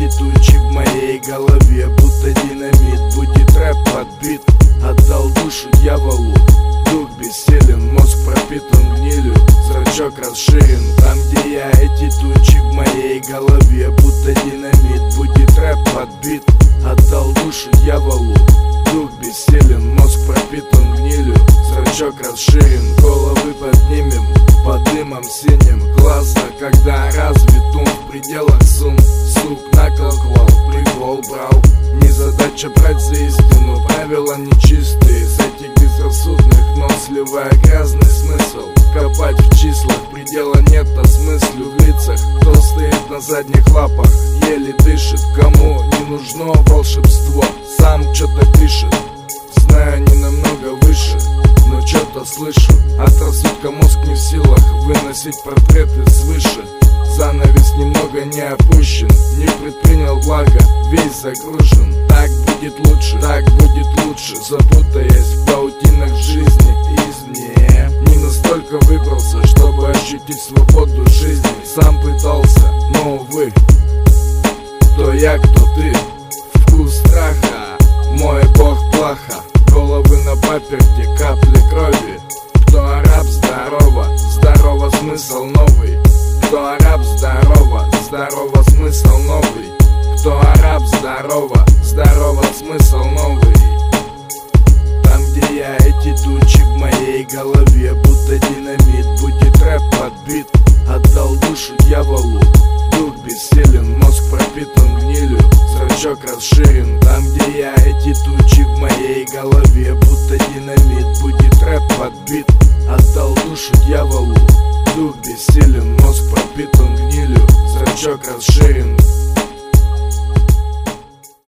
эти тучи в моей голове, будто динамит. Будет рэп подбит, отдал душу дьяволу. Дух бессилен, мозг пропитан гнилью, зрачок расширен. Там, где я, эти тучи в моей голове, будто динамит. Будет рэп подбит, отдал душу дьяволу. Дух бессилен, мозг пропитан гнилью, зрачок расширен. Головы поднимем под дымом синим. Классно, когда развит ум в пределах сумм. Сук наколквал, прикол брал. Не задача брать за истину, правила нечистые. С этих безрассудных, но сливая грязный смысл. Копать в числах, предела нет, а смыслю в лицах. Кто стоит на задних лапах, еле дышит. Кому не нужно волшебство, сам что-то пишет. Знаю, не намного выше, но что-то слышу. От рассудка мозг не в силах выносить портреты свыше. Занавес немного не опущен, не предпринял благо, весь загружен. Так будет лучше, запутаясь в паутинах жизни извне. Не настолько выбрался, чтобы ощутить свободу жизни. Сам пытался, но увы. Кто я, кто ты? Вкус страха, мой бог плаха. Головы на паперти, капли крови. Кто араб, здорово, здорово, смысл новый. Кто араб, здорово, здорово, смысл новый. Кто араб, здорово, здорово, смысл новый. Там, где я, эти тучи в моей голове, будто динамит. Будет рэп подбит, отдал душу дьяволу. Дух бессилен, мозг пропитан гнилью, зрачок расширен. Там, где я, эти тучи в моей голове, будто динамит. Будет рэп подбит, отдал душу дьяволу. Дух бессилен, мозг пропитан гнилью, зрачок расширен.